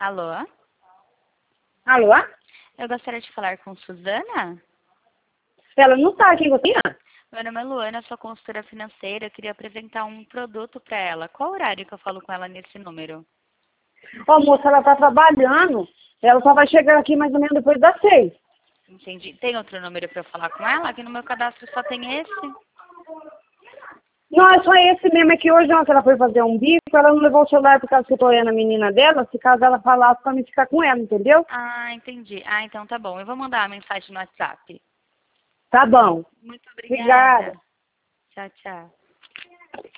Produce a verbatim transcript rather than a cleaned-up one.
Alô? Alô? Eu gostaria de falar com Suzana. Ela não tá aqui, você? Meu nome é Luana, sou consultora financeira. Eu queria apresentar um produto para ela. Qual horário que eu falo com ela nesse número? Ó, moça, ela tá trabalhando. Ela só vai chegar aqui mais ou menos depois das seis. Entendi. Tem outro número para eu falar com ela? Aqui no meu cadastro só tem esse. Não, é só esse mesmo. É que hoje ontem ela foi fazer um bico, ela não levou o celular por causa que eu tô olhando a menina dela. Se caso ela falasse pra mim ficar com ela, entendeu? Ah, entendi. Ah, então tá bom. Eu vou mandar uma mensagem no WhatsApp. Tá bom. Muito Obrigada. obrigada. Tchau, tchau.